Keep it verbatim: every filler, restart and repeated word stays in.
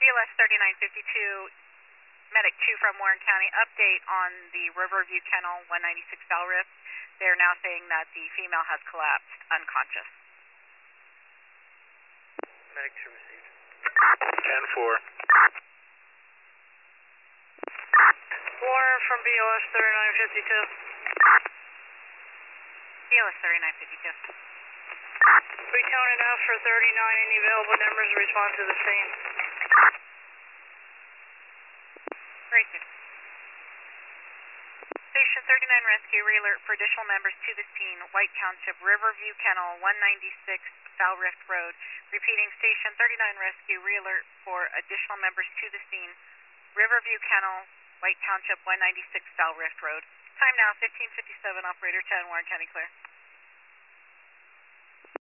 L S thirty-nine fifty-two, Medic two from Warren County, update on the Riverview Kennel one ninety-six Val Rift. They're now saying that the female has collapsed, unconscious. Medic two received. ten four. Warren from B L S thirty-nine fifty-two. B L S thirty-nine fifty-two. Recounting out for thirty-nine, any available numbers to respond to the scene. Great. Station thirty-nine Rescue, re-alert for additional members to the scene, White Township, Riverview Kennel, one ninety-six Val Rift Road. Repeating, Station thirty-nine Rescue, re-alert for additional members to the scene, Riverview Kennel, White Township, one ninety-six Val Rift Road. Time now, fifteen fifty-seven, Operator ten, Warren County clear.